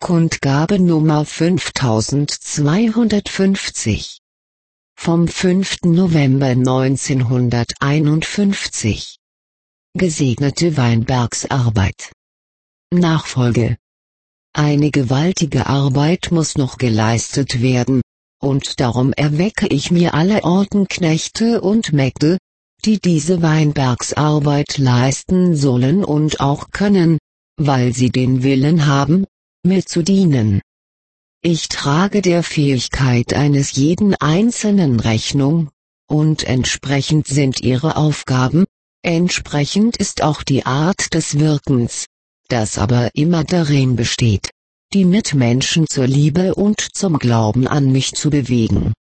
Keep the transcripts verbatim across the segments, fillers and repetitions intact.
Kundgabe Nummer fünftausendzweihundertfünfzig vom fünften November neunzehnhunderteinundfünfzig. Gesegnete Weinbergsarbeit. Nachfolge. Eine gewaltige Arbeit muss noch geleistet werden, und darum erwecke ich mir alle Orten Knechte und Mägde, die diese Weinbergsarbeit leisten sollen und auch können, weil sie den Willen haben, mir zu dienen. Ich trage der Fähigkeit eines jeden Einzelnen Rechnung, und entsprechend sind ihre Aufgaben, entsprechend ist auch die Art des Wirkens, das aber immer darin besteht, die Mitmenschen zur Liebe und zum Glauben an mich zu bewegen.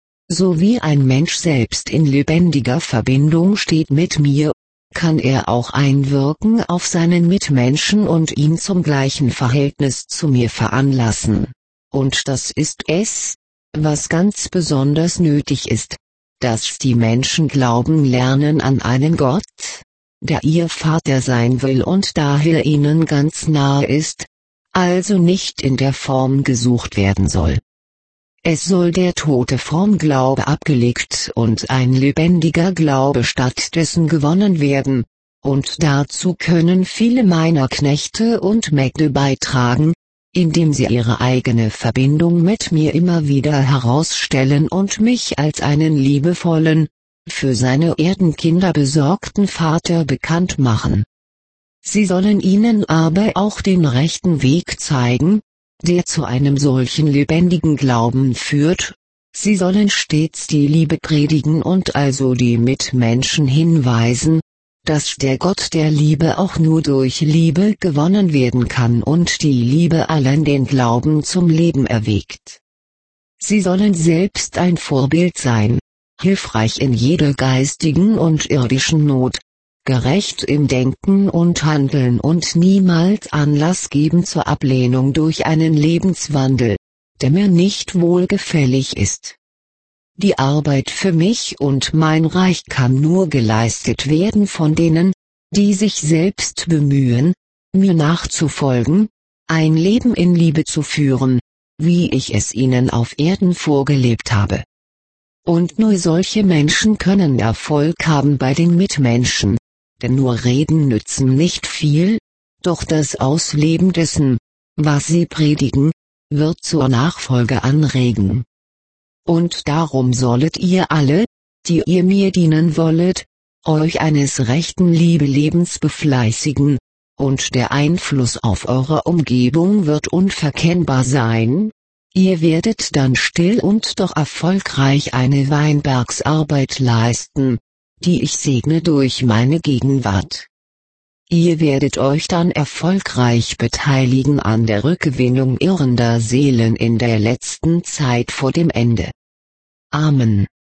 So wie ein Mensch selbst in lebendiger Verbindung steht mit mir, kann er auch einwirken auf seinen Mitmenschen und ihn zum gleichen Verhältnis zu mir veranlassen. Und das ist es, was ganz besonders nötig ist, dass die Menschen glauben lernen an einen Gott, der ihr Vater sein will und daher ihnen ganz nahe ist, also nicht in der Form gesucht werden soll. Es soll der tote Formglaube abgelegt und ein lebendiger Glaube stattdessen gewonnen werden, und dazu können viele meiner Knechte und Mägde beitragen, indem sie ihre eigene Verbindung mit mir immer wieder herausstellen und mich als einen liebevollen, für seine Erdenkinder besorgten Vater bekannt machen. Sie sollen ihnen aber auch den rechten Weg zeigen, der zu einem solchen lebendigen Glauben führt. Sie sollen stets die Liebe predigen und also die Mitmenschen hinweisen, dass der Gott der Liebe auch nur durch Liebe gewonnen werden kann und die Liebe allen den Glauben zum Leben erweckt. Sie sollen selbst ein Vorbild sein, hilfreich in jeder geistigen und irdischen Not, gerecht im Denken und Handeln und niemals Anlass geben zur Ablehnung durch einen Lebenswandel, der mir nicht wohlgefällig ist. Die Arbeit für mich und mein Reich kann nur geleistet werden von denen, die sich selbst bemühen, mir nachzufolgen, ein Leben in Liebe zu führen, wie ich es ihnen auf Erden vorgelebt habe. Und nur solche Menschen können Erfolg haben bei den Mitmenschen. Denn nur Reden nützen nicht viel, doch das Ausleben dessen, was sie predigen, wird zur Nachfolge anregen. Und darum sollet ihr alle, die ihr mir dienen wollet, euch eines rechten Liebelebens befleißigen, und der Einfluss auf eure Umgebung wird unverkennbar sein. Ihr werdet dann still und doch erfolgreich eine Weinbergsarbeit leisten, die ich segne durch meine Gegenwart. Ihr werdet euch dann erfolgreich beteiligen an der Rückgewinnung irrender Seelen in der letzten Zeit vor dem Ende. Amen.